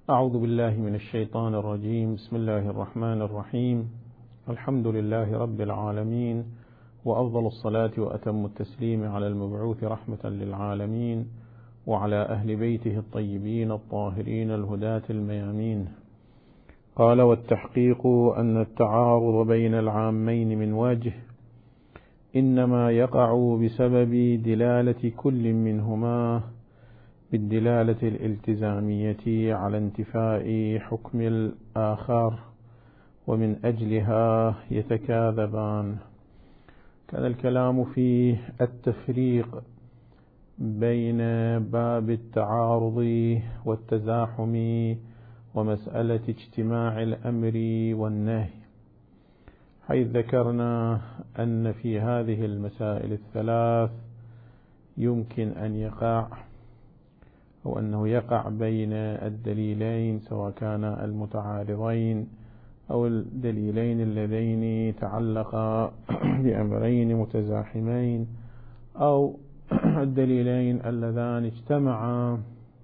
أعوذ بالله من الشيطان الرجيم. بسم الله الرحمن الرحيم. الحمد لله رب العالمين، وأفضل الصلاة وأتم التسليم على المبعوث رحمة للعالمين وعلى أهل بيته الطيبين الطاهرين الهداة الميامين. قال: والتحقيق أن التعارض بين العامين من وجه إنما يقع بسبب دلالة كل منهما بالدلالة الالتزامية على انتفاء حكم الآخر، ومن أجلها يتكاذبان. كان الكلام في التفريق بين باب التعارض والتزاحم ومسألة اجتماع الأمر والنهي، حيث ذكرنا أن في هذه المسائل الثلاث يمكن أن يقع أو أنه يقع بين الدليلين، سواء كان المتعارضين أو الدليلين اللذين تعلقا بأمرين متزاحمين، أو الدليلين اللذان اجتمعا،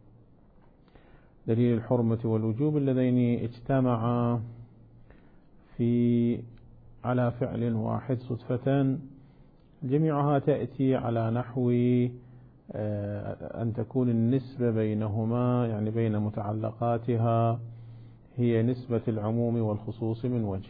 دليل الحرمة والوجوب اللذين اجتمعا على فعل واحد صدفة. جميعها تأتي على نحو أن تكون النسبة بينهما، يعني بين متعلقاتها، هي نسبة العموم والخصوص من وجه.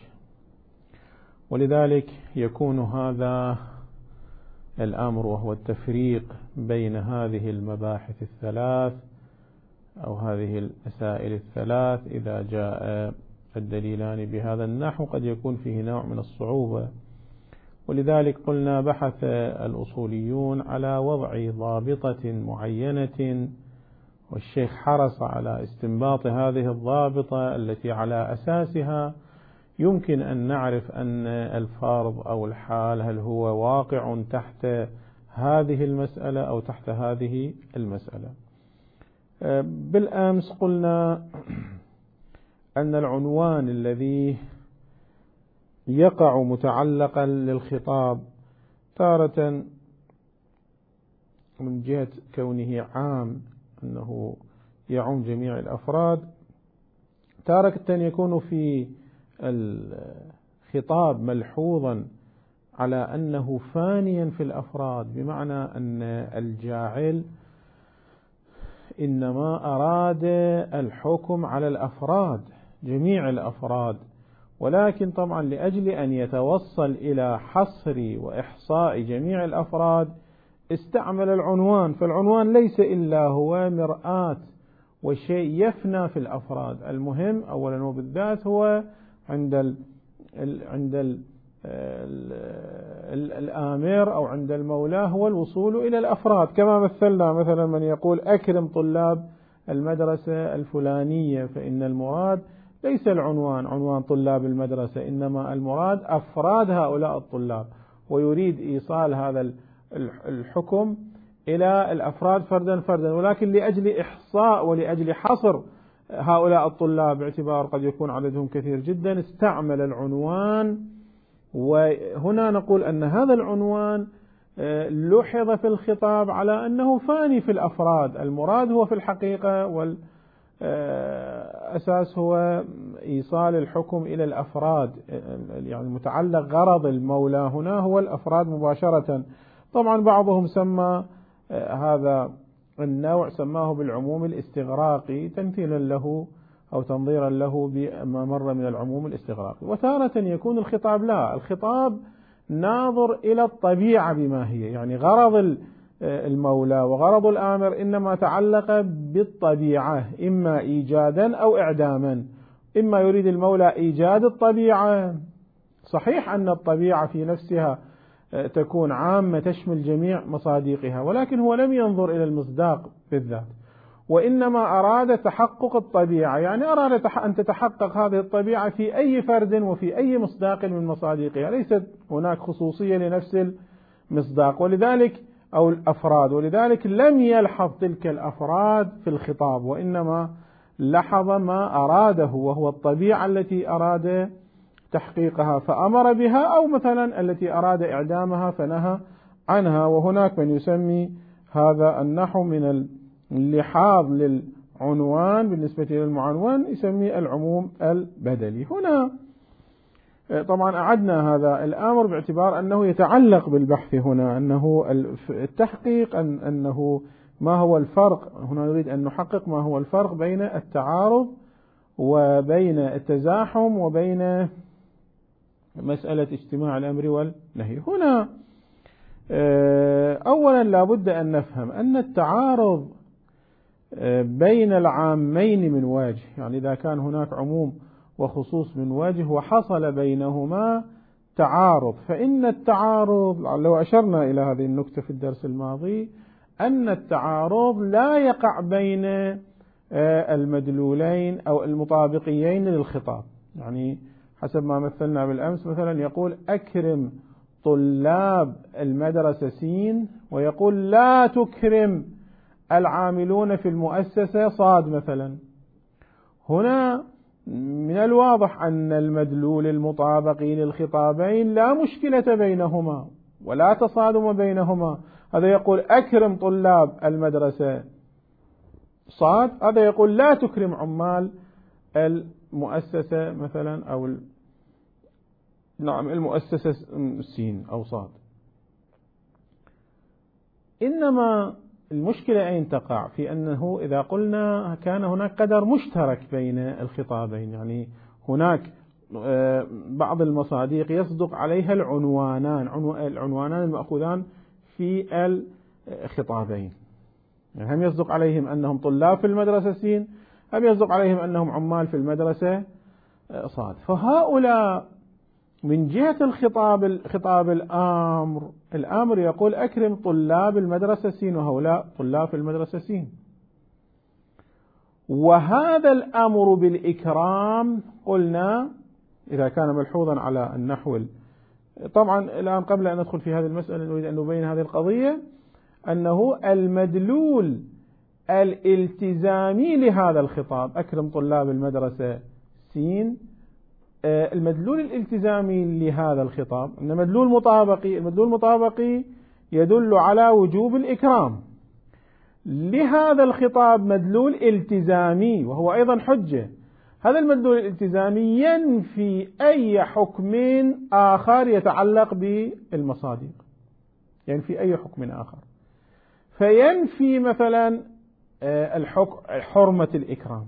ولذلك يكون هذا الأمر، وهو التفريق بين هذه المباحث الثلاث أو هذه المسائل الثلاث، إذا جاء الدليلان بهذا النحو قد يكون فيه نوع من الصعوبة. ولذلك قلنا بحث الأصوليون على وضع ضابطة معينة، والشيخ حرص على استنباط هذه الضابطة التي على أساسها يمكن أن نعرف أن الفرض أو الحال هل هو واقع تحت هذه المسألة أو تحت هذه المسألة. بالأمس قلنا أن العنوان الذي يقع متعلقا للخطاب تارة من جهة كونه عام أنه يعم جميع الأفراد، تارة يكون في الخطاب ملحوظا على أنه فانيا في الأفراد، بمعنى أن الجاعل إنما أراد الحكم على الأفراد، جميع الأفراد، ولكن طبعا لأجل أن يتوصل إلى حصر وإحصاء جميع الأفراد استعمل العنوان. فالعنوان ليس إلا هو مرآة وشيء يفنى في الأفراد. المهم أولا وبالذات هو عند الآمر أو عند المولى هو الوصول إلى الأفراد، كما مثلنا مثلا من يقول أكرم طلاب المدرسة الفلانية، فإن المراد ليس العنوان عنوان طلاب المدرسة، إنما المراد أفراد هؤلاء الطلاب، ويريد إيصال هذا الحكم إلى الأفراد فردا فردا، ولكن لأجل إحصاء ولأجل حصر هؤلاء الطلاب باعتبار قد يكون عددهم كثير جدا استعمل العنوان. وهنا نقول أن هذا العنوان لوحظ في الخطاب على أنه فاني في الأفراد. المراد هو في الحقيقة والأساس هو إيصال الحكم إلى الأفراد، يعني متعلق غرض المولى هنا هو الأفراد مباشرة. طبعا بعضهم سمى هذا النوع سماه بالعموم الاستغراقي تمثيلا له أو تنظيرا له بما مر من العموم الاستغراقي. وتارة يكون الخطاب لا، الخطاب ناظر إلى الطبيعة بما هي، يعني غرض المولى وغرض الآمر إنما تعلق بالطبيعة، إما إيجادا أو إعداما. إما يريد المولى إيجاد الطبيعة، صحيح أن الطبيعة في نفسها تكون عامة تشمل جميع مصادقها، ولكن هو لم ينظر إلى المصداق بالذات، وإنما أراد تحقق الطبيعة، يعني أراد أن تتحقق هذه الطبيعة في أي فرد وفي أي مصداق من مصادقها، ليست هناك خصوصية لنفس المصداق ولذلك أو الأفراد، ولذلك لم يلحظ تلك الأفراد في الخطاب، وإنما لحظ ما أراده وهو الطبيعة التي أراد تحقيقها فأمر بها، أو مثلا التي أراد إعدامها فنهى عنها. وهناك من يسمي هذا النحو من اللحاظ عنوان بالنسبة للمعنون يسميه العموم البدلي. هنا طبعا أعدنا هذا الأمر باعتبار أنه يتعلق بالبحث هنا، أنه التحقيق أنه ما هو الفرق، هنا نريد أن نحقق ما هو الفرق بين التعارض وبين التزاحم وبين مسألة اجتماع الأمر والنهي. هنا أولا لا بد أن نفهم أن التعارض بين العامين من وجه، يعني إذا كان هناك عموم وخصوص من وجه وحصل بينهما تعارض، فإن التعارض لو أشرنا إلى هذه النكتة في الدرس الماضي أن التعارض لا يقع بين المدلولين أو المطابقيين للخطاب. يعني حسب ما مثلنا بالأمس، مثلا يقول أكرم طلاب المدرسة سين، ويقول لا تكرم العاملون في المؤسسة صاد مثلا. هنا من الواضح أن المدلول المطابقي للخطابين لا مشكلة بينهما ولا تصادم بينهما. هذا يقول أكرم طلاب المدرسة صاد، هذا يقول لا تكرم عمال المؤسسة مثلا أو المؤسسة سين أو صاد. إنما المشكلة أين تقع؟ في أنه إذا قلنا كان هناك قدر مشترك بين الخطابين، يعني هناك بعض المصادق يصدق عليها العنوانان المأخوذان في الخطابين، يعني هم يصدق عليهم أنهم طلاب في المدرسة سين، هم يصدق عليهم أنهم عمال في المدرسة صاد. فهؤلاء من جهة الخطاب الآمر يقول أكرم طلاب المدرسة سين، وهؤلاء طلاب في المدرسة سين. وهذا الأمر بالإكرام قلنا إذا كان ملحوظا على النحو، طبعا الآن قبل أن ندخل في هذه المسألة نريد أن نبين هذه القضية، أنه المدلول الالتزامي لهذا الخطاب أكرم طلاب المدرسة سين، المدلول الالتزامي لهذا الخطاب أن المدلول المطابقي يدل على وجوب الإكرام. لهذا الخطاب مدلول التزامي وهو أيضا حجة، هذا المدلول الالتزامي ينفي أي حكم آخر يتعلق بالمصادق، ينفي أي حكم آخر، فينفي مثلا حرمة الإكرام.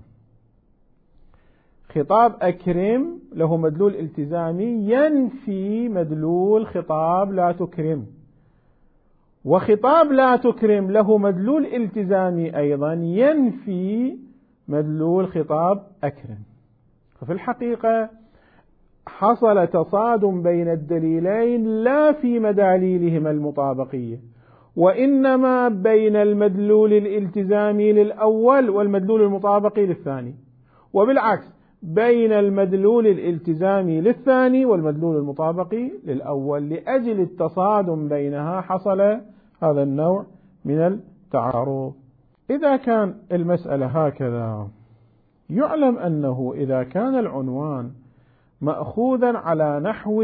خطاب أكرم له مدلول التزامي ينفي مدلول خطاب لا تكرم، وخطاب لا تكرم له مدلول التزامي أيضا ينفي مدلول خطاب أكرم. ففي الحقيقة حصل تصادم بين الدليلين لا في مداليلهما المطابقية، وإنما بين المدلول الالتزامي للأول والمدلول المطابقي للثاني، وبالعكس بين المدلول الالتزامي للثاني والمدلول المطابقي للأول. لأجل التصادم بينها حصل هذا النوع من التعارض. إذا كان المسألة هكذا يعلم أنه إذا كان العنوان مأخوذا على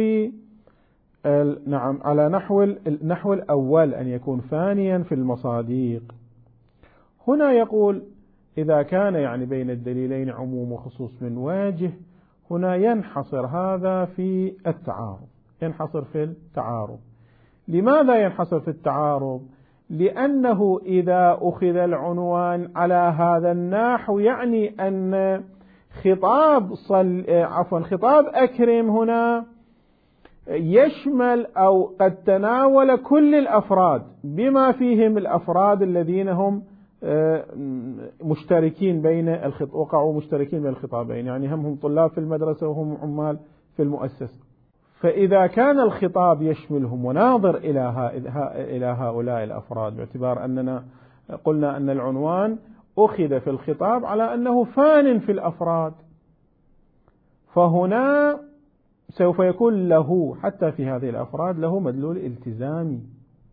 نحو الأول أن يكون ثانيا في المصادق. هنا يقول إذا كان يعني بين الدليلين عموم وخصوص من واجه، هنا ينحصر هذا في التعارض، ينحصر في التعارض. لماذا ينحصر في التعارض؟ لأنه إذا أخذ العنوان على هذا النحو يعني أن خطاب أكرم هنا يشمل أو قد تناول كل الأفراد بما فيهم الأفراد الذين هم مشتركين وقعوا مشتركين بين الخطابين، يعني هم طلاب في المدرسة وهم عمال في المؤسسة. فإذا كان الخطاب يشملهم وناظر إلى هؤلاء الأفراد، باعتبار أننا قلنا أن العنوان أخذ في الخطاب على أنه فان في الأفراد، فهنا سوف يكون له حتى في هذه الأفراد له مدلول التزامي.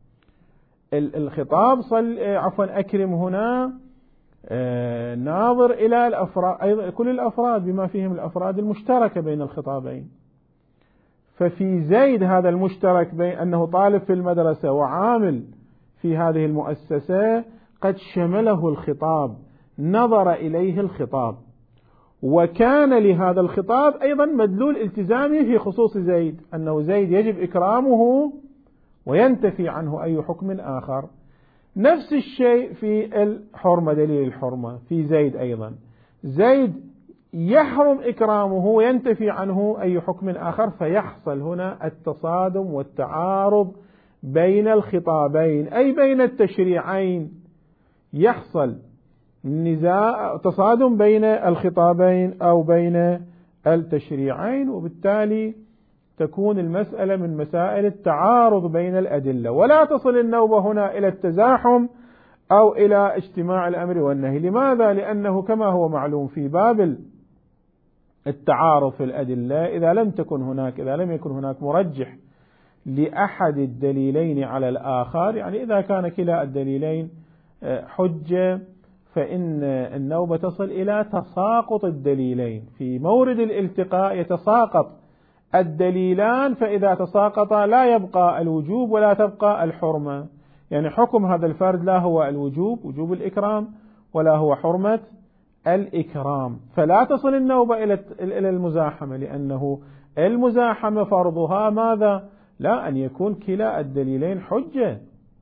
الخطاب أكرم هنا ناظر إلى الأفراد أيضا، كل الأفراد بما فيهم الأفراد المشتركة بين الخطابين. ففي زيد هذا المشترك بين أنه طالب في المدرسة وعامل في هذه المؤسسة قد شمله الخطاب، نظر إليه الخطاب، وكان لهذا الخطاب أيضا مدلول التزامي في خصوص زيد، أنه زيد يجب إكرامه وينتفي عنه أي حكم آخر. نفس الشيء في الحرمة، دليل الحرمة في زيد أيضا، زيد يحرم إكرامه وينتفي عنه أي حكم آخر، فيحصل هنا التصادم والتعارض بين الخطابين، أي بين التشريعين، يحصل نزاع تصادم بين الخطابين أو بين التشريعين، وبالتالي تكون المسألة من مسائل التعارض بين الأدلة، ولا تصل النوبة هنا إلى التزاحم أو إلى اجتماع الأمر والنهي. لماذا؟ لأنه كما هو معلوم في باب التعارض في الأدلة، إذا لم يكن هناك مرجح لأحد الدليلين على الآخر، يعني إذا كان كلا الدليلين حجة، فإن النوبة تصل إلى تساقط الدليلين. في مورد الالتقاء يتساقط الدليلان، فإذا تساقطا لا يبقى الوجوب ولا تبقى الحرمة، يعني حكم هذا الفرد لا هو الوجوب، وجوب الإكرام، ولا هو حرمة الإكرام، فلا تصل النوبة إلى المزاحمة، لأنه المزاحمة فرضها ماذا؟ لا أن يكون كلا الدليلين حجة.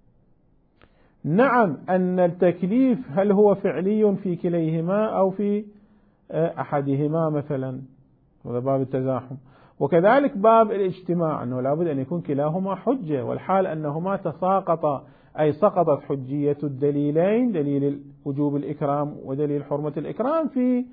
نعم، أن التكليف هل هو فعلي في كليهما أو في أحدهما مثلا، هذا باب التزاحم. وكذلك باب الاجتماع، أنه لابد أن يكون كلاهما حجة، والحال أنهما تساقطا، أي سقطت حجية الدليلين، دليل وجوب الإكرام ودليل حرمة الإكرام، في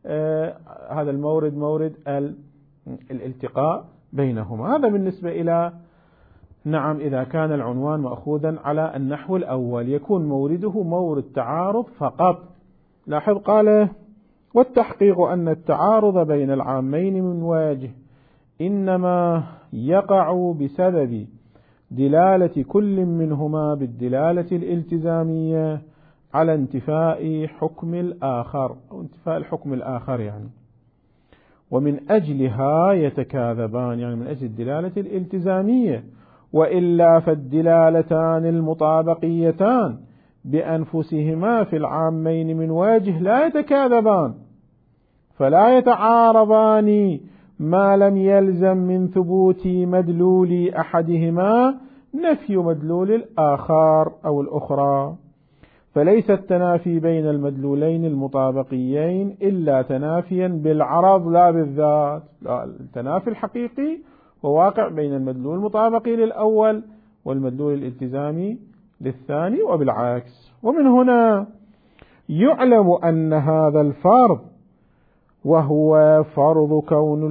هذا المورد، مورد الالتقاء بينهما. هذا بالنسبة إلى نعم إذا كان العنوان مأخوذا على النحو الأول، يكون مورده مورد تعارض فقط. لاحظ قال: والتحقيق أن التعارض بين العامين من وجه إنما يقع بسبب دلالة كل منهما بالدلالة الالتزامية على انتفاء حكم الآخر، أو انتفاء الحكم الآخر يعني، ومن أجلها يتكاذبان، يعني من أجل الدلالة الالتزامية، وإلا فالدلالتان المطابقيتان بأنفسهما في العامين من وجه لا يتكاذبان، فلا يتعارضان ما لم يلزم من ثبوت مدلول أحدهما نفي مدلول الآخر أو الأخرى، فليس التنافي بين المدلولين المطابقيين إلا تنافيا بالعرض لا بالذات. لا، التنافي الحقيقي هو واقع بين المدلول المطابقي للأول والمدلول الالتزامي للثاني وبالعكس. ومن هنا يعلم أن هذا الفرض، وهو فرض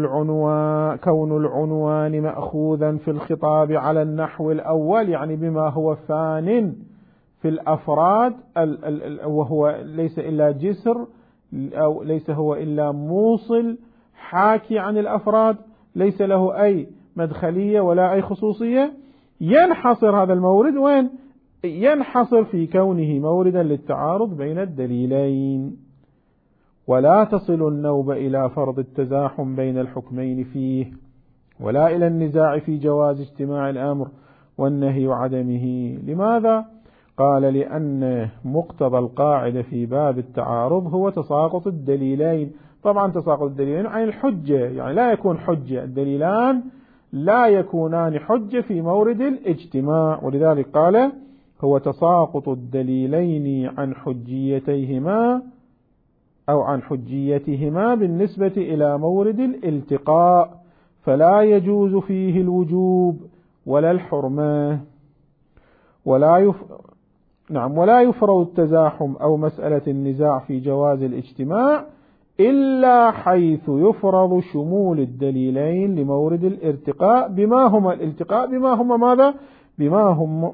كون العنوان مأخوذا في الخطاب على النحو الأول، يعني بما هو فان في الأفراد، وهو ليس إلا جسر، أو ليس هو إلا موصل حاكي عن الأفراد، ليس له أي مدخلية ولا أي خصوصية. ينحصر هذا المورد وين؟ ينحصر في كونه موردا للتعارض بين الدليلين، ولا تصل النوبة إلى فرض التزاحم بين الحكمين فيه، ولا إلى النزاع في جواز اجتماع الأمر والنهي وعدمه. لماذا؟ قال: لأن مقتضى القاعدة في باب التعارض هو تساقط الدليلين. طبعا تساقط الدليلين عن الحجة، يعني لا يكون حجة، الدليلان لا يكونان حجة في مورد الاجتماع، ولذلك قال: هو تساقط الدليلين عن حجيتيهما أو عن حجيتهما بالنسبة إلى مورد الالتقاء، فلا يجوز فيه الوجوب ولا الحرمة، ولا يفرض التزاحم أو مسألة النزاع في جواز الاجتماع إلا حيث يفرض شمول الدليلين لمورد الالتقاء بما هما ماذا؟ بما هم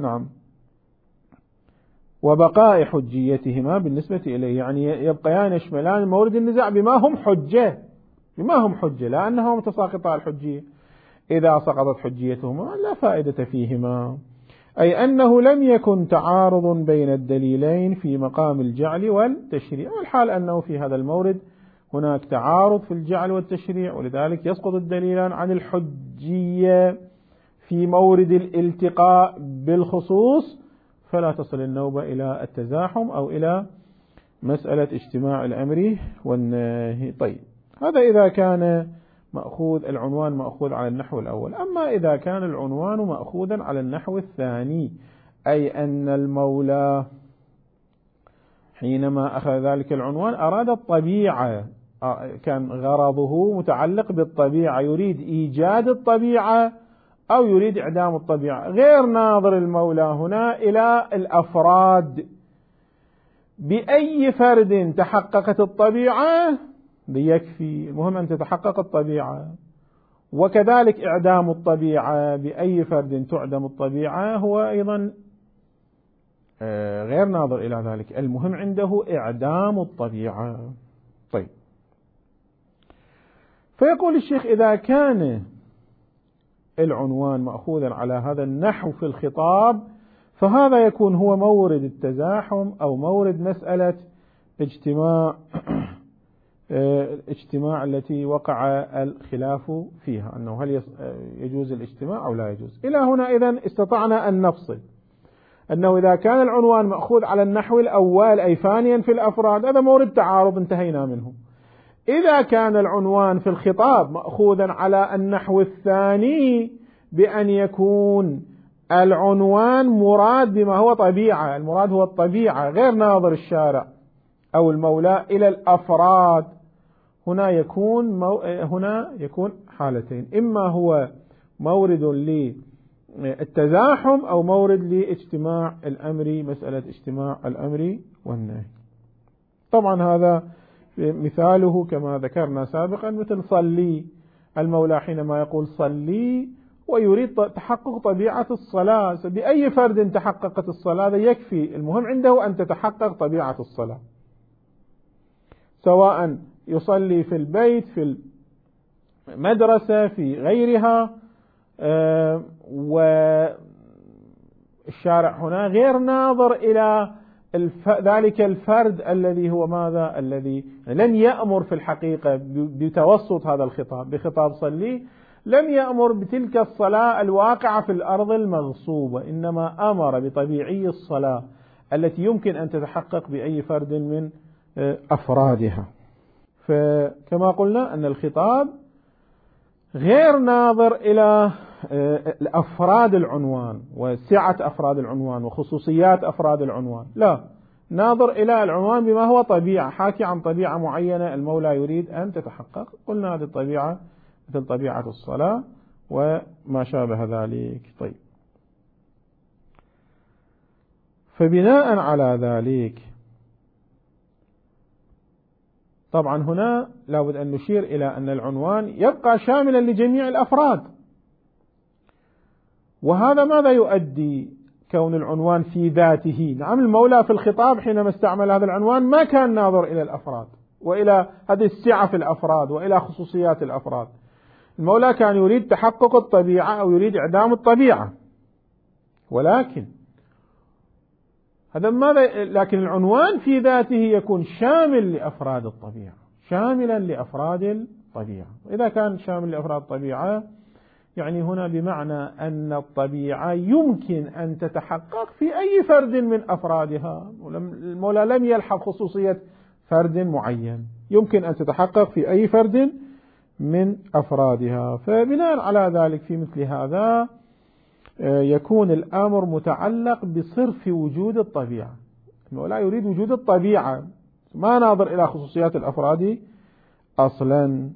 وبقاء حجيتهما بالنسبة إليه، يعني يبقيان يشملان مورد النزاع بما هم حجة، لأنهما متساقطا الحجية. إذا سقطت حجيتهما لا فائدة فيهما، أي أنه لم يكن تعارض بين الدليلين في مقام الجعل والتشريع، والحال أنه في هذا المورد هناك تعارض في الجعل والتشريع، ولذلك يسقط الدليلان عن الحجية في مورد الالتقاء بالخصوص، فلا تصل النوبة إلى التزاحم أو إلى مسألة اجتماع الأمر والنهي. طيب، هذا إذا كان العنوان مأخوذ على النحو الأول. أما إذا كان العنوان مأخوذا على النحو الثاني، أي أن المولى حينما أخذ ذلك العنوان أراد الطبيعة، كان غرضه متعلق بالطبيعة، يريد إيجاد الطبيعة أو يريد إعدام الطبيعة، غير ناظر المولى هنا إلى الأفراد، بأي فرد تحققت الطبيعة ليكفي، المهم أن تتحقق الطبيعة. وكذلك إعدام الطبيعة، بأي فرد تعدم الطبيعة هو أيضا غير ناظر إلى ذلك، المهم عنده إعدام الطبيعة. طيب، فيقول الشيخ: إذا كان العنوان مأخوذا على هذا النحو في الخطاب، فهذا يكون هو مورد التزاحم أو مورد مسألة الاجتماع التي وقع الخلاف فيها، أنه هل يجوز الاجتماع أو لا يجوز. إلى هنا إذن استطعنا أن نفصل أنه إذا كان العنوان مأخوذ على النحو الأول أي فانيا في الأفراد، هذا مورد تعارض انتهينا منه. إذا كان العنوان في الخطاب مأخوذا على النحو الثاني، بأن يكون العنوان مراد بما هو طبيعة، المراد هو الطبيعة غير ناظر الشارع أو المولى إلى الأفراد، هنا يكون حالتين: إما هو مورد للتزاحم أو مورد لاجتماع الأمر، مسألة اجتماع الأمر والنهي. طبعا هذا مثاله كما ذكرنا سابقا مثل صلي، المولى حينما يقول صلي ويريد تحقق طبيعة الصلاة، بأي فرد تحققت الصلاة يكفي، المهم عنده أن تتحقق طبيعة الصلاة، سواء يصلي في البيت، في المدرسة، في غيرها، والشارع هنا غير ناظر إلى ذلك الفرد الذي هو ماذا، الذي لم يأمر في الحقيقة بتوسط هذا الخطاب، بخطاب صلي لم يأمر بتلك الصلاة الواقعة في الأرض المغصوبة، إنما أمر بطبيعي الصلاة التي يمكن أن تتحقق بأي فرد من أفرادها. فكما قلنا أن الخطاب غير ناظر إلى أفراد العنوان وسعة أفراد العنوان وخصوصيات أفراد العنوان، لا، ناظر إلى العنوان بما هو طبيعة، حاكي عن طبيعة معينة المولى يريد أن تتحقق. قلنا هذه الطبيعة مثل طبيعة الصلاة وما شابه ذلك. طيب، فبناء على ذلك طبعا هنا لابد أن نشير إلى أن العنوان يبقى شاملا لجميع الأفراد، وهذا ماذا يؤدي؟ كون العنوان في ذاته، نعم المولى في الخطاب حينما استعمل هذا العنوان ما كان ناظر إلى الأفراد وإلى هذه السعة في الأفراد وإلى خصوصيات الأفراد، المولى كان يريد تحقق الطبيعة أو يريد إعدام الطبيعة، ولكن لكن العنوان في ذاته يكون شامل لأفراد الطبيعة، شاملا لأفراد الطبيعة. وإذا كان شامل لأفراد الطبيعة يعني هنا بمعنى أن الطبيعة يمكن أن تتحقق في أي فرد من أفرادها، المولى لم يلحظ خصوصية فرد معين، يمكن أن تتحقق في أي فرد من أفرادها. فبناء على ذلك في مثل هذا يكون الأمر متعلق بصرف وجود الطبيعة، المولى يريد وجود الطبيعة، ما ناظر إلى خصوصيات الأفراد أصلا.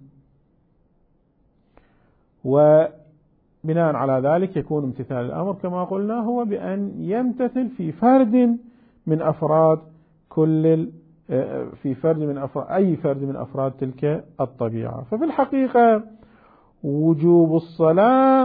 وبناء على ذلك يكون امتثال الأمر كما قلنا هو بأن يمتثل في فرد من أفراد أي فرد من أفراد تلك الطبيعة. ففي الحقيقة وجوب الصلاة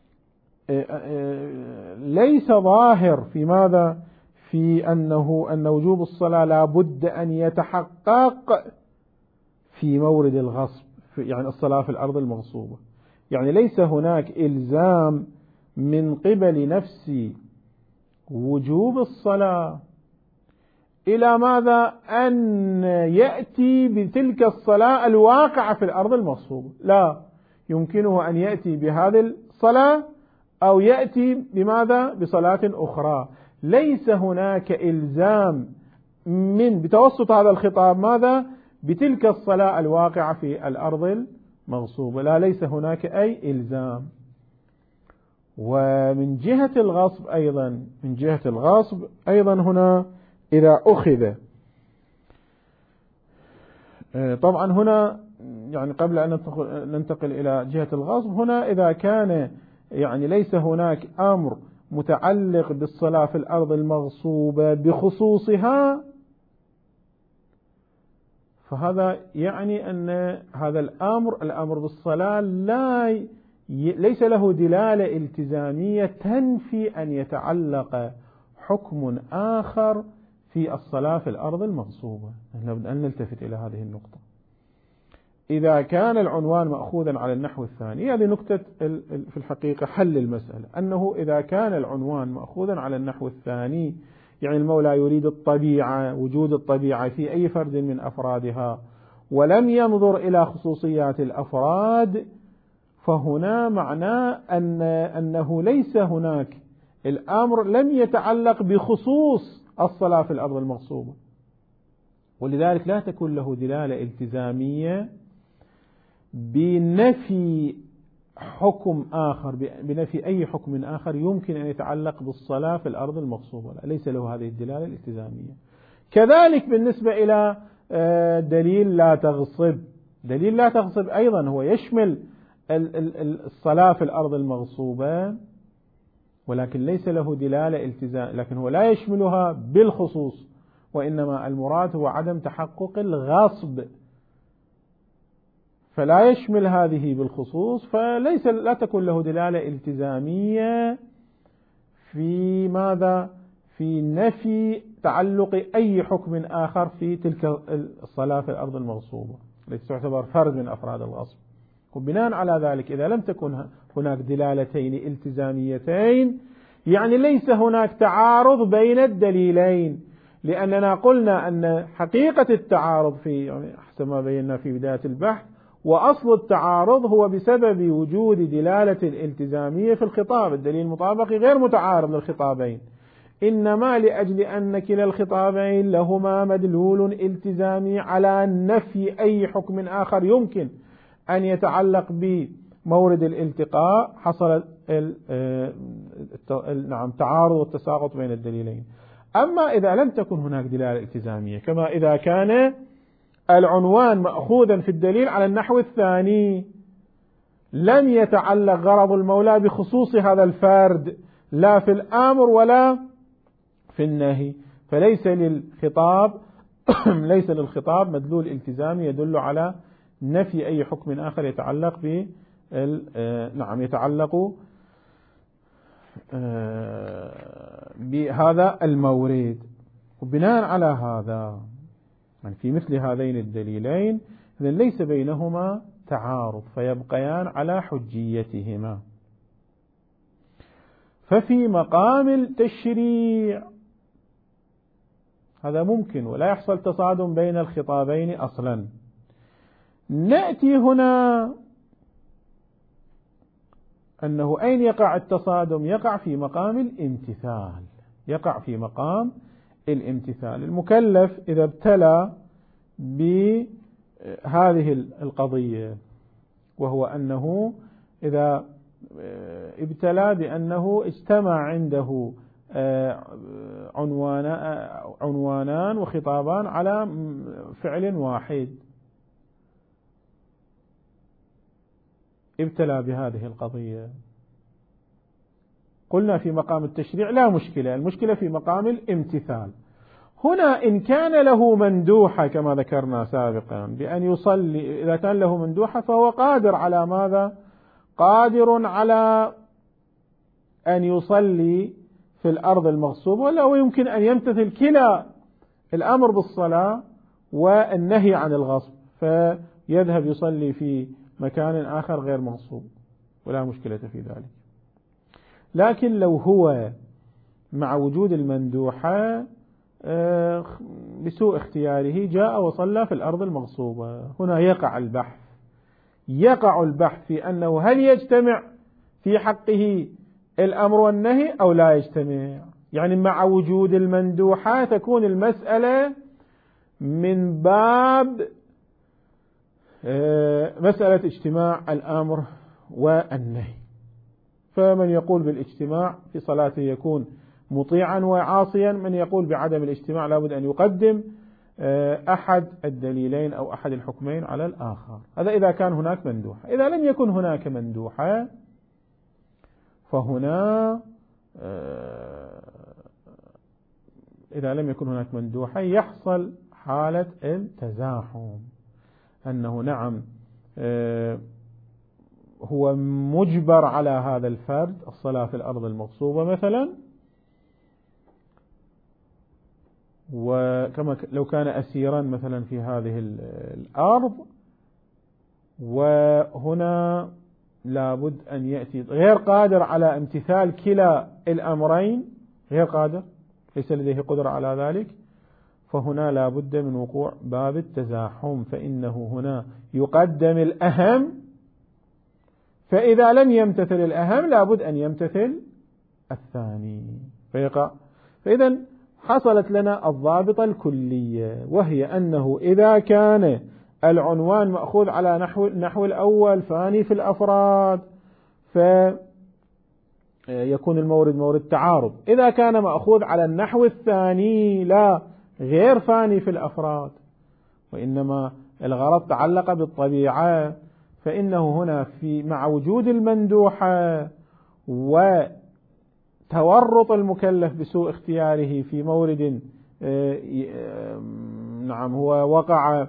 ليس ظاهر في ماذا؟ في أن وجوب الصلاة لا بد أن يتحقق في مورد الغصب، يعني الصلاة في الأرض المغصوبة، يعني ليس هناك إلزام من قبل نفس وجوب الصلاة إلى ماذا؟ أن يأتي بتلك الصلاة الواقعة في الأرض المغصوبة، لا، يمكنه أن يأتي بهذه الصلاة أو يأتي بماذا؟ بصلاة أخرى، ليس هناك إلزام بتوسط هذا الخطاب ماذا؟ بتلك الصلاة الواقعة في الأرض المغصوبة، لا ليس هناك أي إلزام. ومن جهة الغصب أيضا هنا إذا أخذ، طبعا هنا يعني قبل أن ننتقل إلى جهة الغصب، هنا إذا كان يعني ليس هناك أمر متعلق بالصلاة في الأرض المغصوبة بخصوصها، فهذا يعني أن هذا الأمر بالصلاة ليس له دلالة التزامية تنفي أن يتعلق حكم آخر في الصلاة في الأرض المغصوبة. لابد أن نلتفت إلى هذه النقطة. إذا كان العنوان مأخوذا على النحو الثاني، هذه نقطة في الحقيقة حل المسألة، أنه إذا كان العنوان مأخوذا على النحو الثاني، يعني المولى يريد الطبيعة، وجود الطبيعة في أي فرد من أفرادها، ولم ينظر إلى خصوصيات الأفراد، فهنا معناه أنه ليس هناك الأمر لم يتعلق بخصوص الصلاة في الأرض المغصوبة، ولذلك لا تكون له دلالة التزامية بنفي حكم آخر، بنفي أي حكم آخر يمكن أن يتعلق بالصلاة في الأرض المغصوبة، ليس له هذه الدلالة الالتزامية. كذلك بالنسبة إلى دليل لا تغصب أيضا هو يشمل الصلاة في الأرض المغصوبة، ولكن ليس له دلالة التزام، لكن هو لا يشملها بالخصوص، وإنما المراد هو عدم تحقق الغصب، فلا يشمل هذه بالخصوص، لا تكون له دلالة التزامية في ماذا؟ في نفي تعلق أي حكم آخر في تلك الصلاة في الأرض المغصوبة التي تعتبر فرد من أفراد الغصب. وبناء على ذلك إذا لم تكن هناك دلالتين التزاميتين، يعني ليس هناك تعارض بين الدليلين، لأننا قلنا أن حقيقة التعارض في حسب ما بينا في بداية البحث، وأصل التعارض هو بسبب وجود دلالة الالتزامية في الخطاب، الدليل المطابق غير متعارض للخطابين، إنما لأجل أن كلا الخطابين لهما مدلول التزامي على نفي أي حكم آخر يمكن أن يتعلق بمورد الالتقاء، حصل تعارض والتساقط بين الدليلين. أما إذا لم تكن هناك دلالة التزامية، كما إذا كان العنوان مأخوذا في الدليل على النحو الثاني، لم يتعلق غرض المولى بخصوص هذا الفرد لا في الأمر ولا في النهي، فليس للخطاب مدلول التزامي يدل على نفي أي حكم آخر يتعلق يتعلق بهذا المورد. وبناء على هذا يعني في مثل هذين الدليلين إذن ليس بينهما تعارض، فيبقيان على حجيتهما. ففي مقام التشريع هذا ممكن ولا يحصل تصادم بين الخطابين أصلا. نأتي هنا أنه أين يقع التصادم؟ يقع في مقام الامتثال. المكلف إذا ابتلى بهذه القضية، وهو أنه إذا ابتلى بأنه اجتمع عنده عنوانان وخطابان على فعل واحد، ابتلى بهذه القضية، قلنا في مقام التشريع لا مشكلة، المشكلة في مقام الامتثال. هنا إن كان له مندوحة كما ذكرنا سابقا بأن يصلي، إذا كان له مندوحة فهو قادر على ماذا؟ قادر على أن يصلي في الأرض المغصوبة، ولا يمكن أن يمتثل كلا الأمر بالصلاة والنهي عن الغصب، فيذهب يصلي في مكان آخر غير مغصوب ولا مشكلة في ذلك. لكن لو هو مع وجود المندوحة بسوء اختياره جاء وصلى في الأرض المغصوبة، هنا يقع البحث في أنه هل يجتمع في حقه الأمر والنهي أو لا يجتمع. يعني مع وجود المندوحة تكون المسألة من باب مسألة اجتماع الأمر والنهي. فمن يقول بالاجتماع في صلاته يكون مطيعا وعاصيا، من يقول بعدم الاجتماع لابد أن يقدم أحد الدليلين أو أحد الحكمين على الآخر. هذا إذا كان هناك مندوحة. إذا لم يكن هناك مندوحة فهنا يحصل حالة التزاحم، أنه نعم هو مجبر على هذا الفرد الصلاة في الأرض المغصوبة مثلا، وكما لو كان أسيرا مثلا في هذه الأرض، وهنا لابد أن يأتي غير قادر على امتثال كلا الأمرين، غير قادر، ليس لديه قدرة على ذلك، فهنا لابد من وقوع باب التزاحم، فإنه هنا يقدم الأهم، فإذا لم يمتثل الأهم لابد أن يمتثل الثاني فيقع. فإذا حصلت لنا الضابطة الكلية، وهي أنه إذا كان العنوان مأخوذ على نحو الأول فاني في الأفراد فيكون المورد مورد تعارض. إذا كان مأخوذ على النحو الثاني لا، غير فاني في الأفراد وإنما الغرض تعلق بالطبيعة، فإنه هنا مع وجود المندوحة وتورط المكلف بسوء اختياره في مورد نعم هو وقع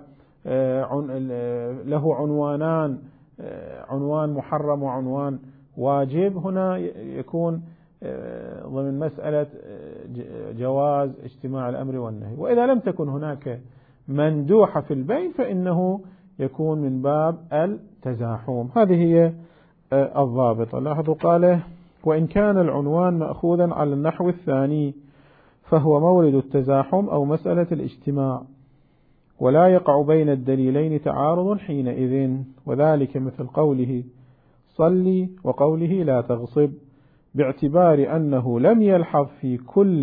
له عنوانان، عنوان محرم وعنوان واجب، هنا يكون ضمن مسألة جواز اجتماع الأمر والنهي. وإذا لم تكن هناك مندوحة في البين فإنه يكون من باب التزاحم. هذه هي الضابطة. لاحظوا قاله: وإن كان العنوان مأخوذا على النحو الثاني فهو مورد التزاحم أو مسألة الاجتماع، ولا يقع بين الدليلين تعارض حينئذ، وذلك مثل قوله صلي وقوله لا تغصب، باعتبار أنه لم يلحظ في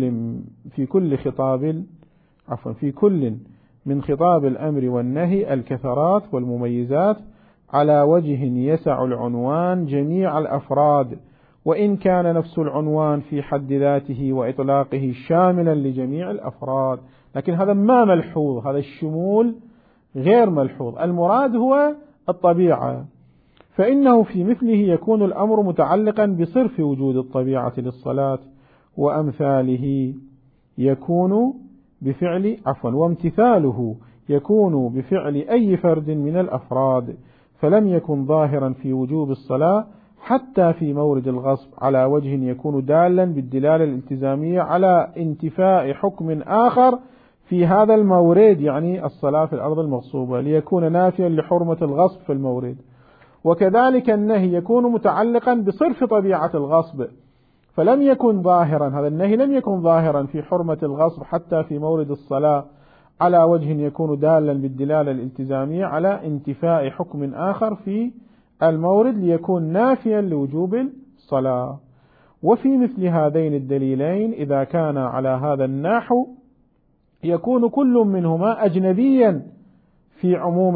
كل من خطاب الأمر والنهي الكثرات والمميزات على وجه يسع العنوان جميع الأفراد، وإن كان نفس العنوان في حد ذاته وإطلاقه شاملا لجميع الأفراد. لكن هذا ما ملحوظ، هذا الشمول غير ملحوظ، المراد هو الطبيعة، فإنه في مثله يكون الأمر متعلقا بصرف وجود الطبيعة للصلاة وأمثاله يكون بفعل وامتثاله يكون بفعل أي فرد من الأفراد، فلم يكن ظاهرا في وجوب الصلاة حتى في مورد الغصب على وجه يكون دالا بالدلالة الالتزامية على انتفاء حكم آخر في هذا المورد، يعني الصلاة في الأرض المغصوبة، ليكون نافيا لحرمة الغصب في المورد. وكذلك النهي يكون متعلقا بصرف طبيعة الغصب، فلم يكن ظاهرا، هذا النهي لم يكن ظاهرا في حرمة الغصب حتى في مورد الصلاة على وجه يكون دالا بالدلالة الالتزامية على انتفاء حكم آخر في المورد ليكون نافيا لوجوب الصلاة. وفي مثل هذين الدليلين إذا كان على هذا النحو يكون كل منهما أجنبيا في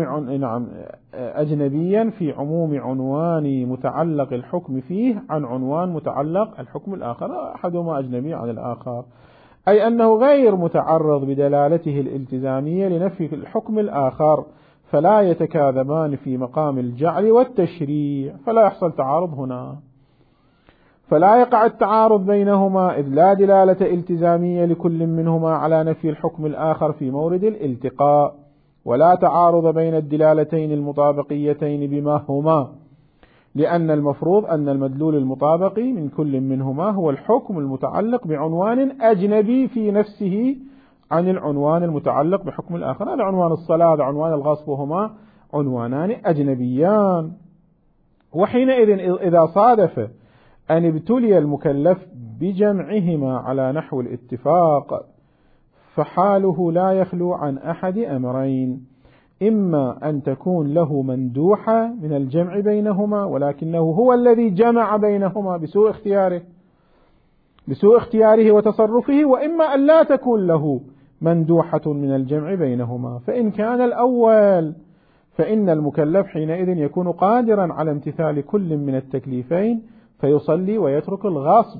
عموم عنوان متعلق الحكم فيه عن عنوان متعلق الحكم الآخر، أحدهما أجنبي عن الآخر، أي أنه غير متعرض بدلالته الالتزامية لنفي الحكم الآخر، فلا يتكاذبان في مقام الجعل والتشريع، فلا يحصل تعارض هنا، فلا يقع التعارض بينهما، إذ لا دلالة التزامية لكل منهما على نفي الحكم الآخر في مورد الالتقاء، ولا تعارض بين الدلالتين المطابقيتين بما هما، لأن المفروض أن المدلول المطابقي من كل منهما هو الحكم المتعلق بعنوان أجنبي في نفسه عن العنوان المتعلق بحكم الآخر. هذا عنوان الصلاة، هذا عنوان الغصب، وهما عنوانان أجنبيان. وحينئذ إذا صادف أن ابتلي المكلف بجمعهما على نحو الاتفاق فحاله لا يخلو عن أحد أمرين: إما أن تكون له مندوحة من الجمع بينهما ولكنه هو الذي جمع بينهما بسوء اختياره، بسوء اختياره وتصرفه، وإما أن لا تكون له مندوحة من الجمع بينهما. فإن كان الأول فإن المكلف حينئذ يكون قادرا على امتثال كل من التكليفين فيصلي ويترك الغصب،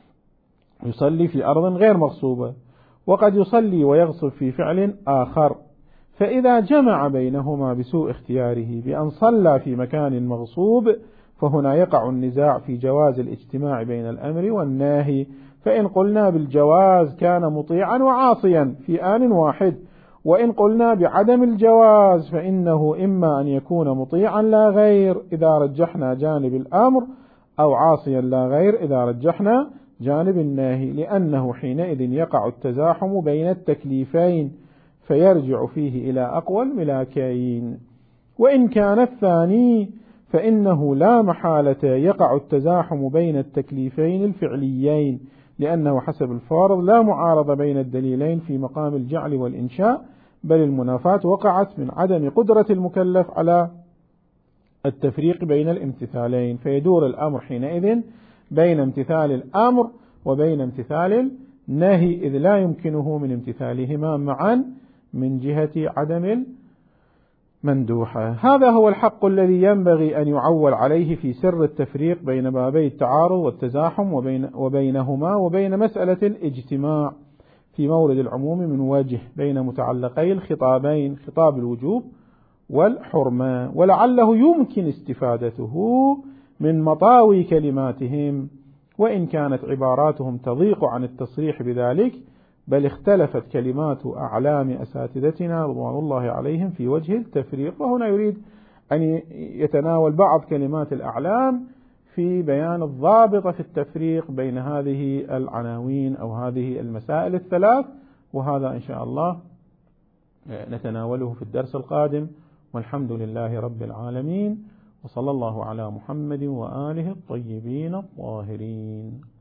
يصلي في أرض غير مغصوبة، وقد يصلي ويغصب في فعل آخر. فإذا جمع بينهما بسوء اختياره بأن صلى في مكان مغصوب فهنا يقع النزاع في جواز الاجتماع بين الأمر والناهي. فإن قلنا بالجواز كان مطيعا وعاصيا في آن واحد، وإن قلنا بعدم الجواز فإنه إما أن يكون مطيعا لا غير إذا رجحنا جانب الأمر، أو عاصيا لا غير إذا رجحنا جانب الناهي، لأنه حينئذ يقع التزاحم بين التكليفين فيرجع فيه إلى أقوى الملاكين. وإن كان الثاني فإنه لا محالة يقع التزاحم بين التكليفين الفعليين، لأنه حسب الفارض لا معارضة بين الدليلين في مقام الجعل والإنشاء، بل المنافاة وقعت من عدم قدرة المكلف على التفريق بين الامتثالين، فيدور الأمر حينئذ بين امتثال الأمر وبين امتثال النهي، إذ لا يمكنه من امتثالهما معا من جهة عدم المندوحة. هذا هو الحق الذي ينبغي أن يعول عليه في سر التفريق بين بابي التعارض والتزاحم وبينهما وبين مسألة الاجتماع في مورد العموم من وجه بين متعلقي الخطابين، خطاب الوجوب والحرمة، ولعله يمكن استفادته من مطاوي كلماتهم، وإن كانت عباراتهم تضيق عن التصريح بذلك، بل اختلفت كلمات أعلام أساتذتنا رضوان الله عليهم في وجه التفريق. وهنا يريد أن يتناول بعض كلمات الأعلام في بيان الضابط في التفريق بين هذه العناوين أو هذه المسائل الثلاث، وهذا إن شاء الله نتناوله في الدرس القادم، والحمد لله رب العالمين، وصلى الله على محمد وآله الطيبين الطاهرين.